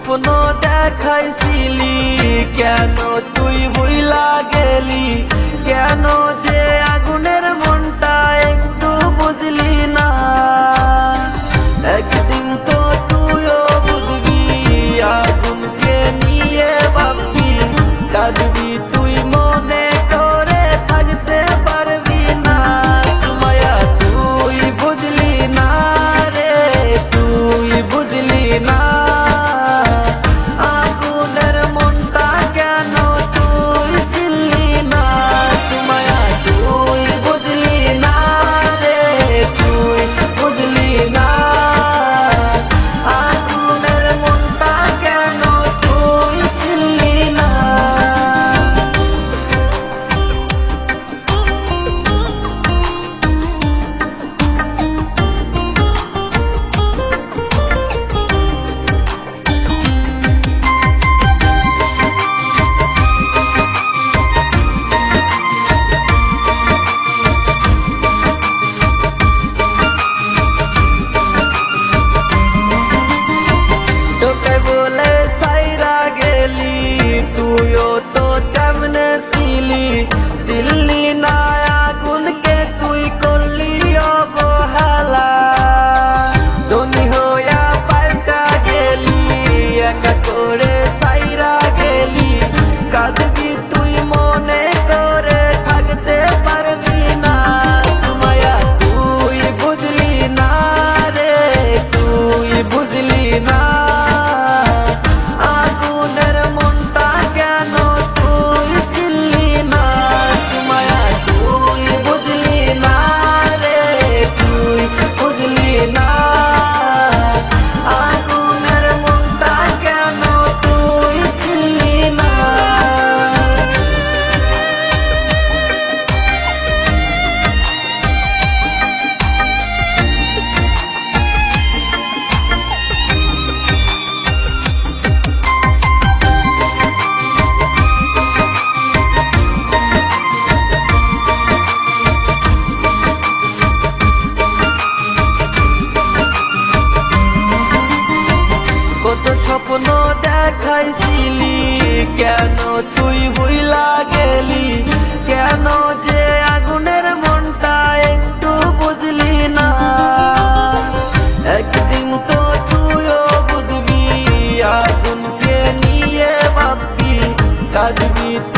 স্বপ্ন দেখাইছিলি কেন তুই ভুইলা গেলি, কেন যে আগুনের মনটা একটু বুঝলি না। একদিন তো তুইও বুঝবি, আগুনকে নিয়ে ভাববি, কাঁদবি তুই মনে করে থাকতে পারবি না। মায়া তুই বুঝলি না রে, তুই বুঝলি না। আগুনের মনটা কেন তুই চিনলি না। মায়া তুই বুঝলি না রে, তুই বুঝলি না। আগুনের মনটা কেন তুই চিনলি না। তোকে বলে সাইরা গেলি, তুইও তো তেমনে ছিলি, দিল্লি না আগুনকে তুই করলি অবহেলা। ধনী হইয়া পাল্টা গেলি, একা করে সাইরা গেলি, কাঁদবি তুই মনে করে থাকতে পারবি না। মায়া তুই বুঝলি না রে, তুই বুঝলি না। আগুনের মনটা কেন তুই চিনলি না। মায়া তুই বুঝলি না রে, তুই বুঝলি না। আগুনের মনটা কেন তুই চিনলি না। কত স্বপ্ন দেখাইছিলি কেন তুই ভুইলা গেলি, কেন যে আগুনের মনটা একটু বুঝলি না। একদিন তো তুইও বুঝবি, আগুনকে নিয়ে ভাববি, কাঁদবি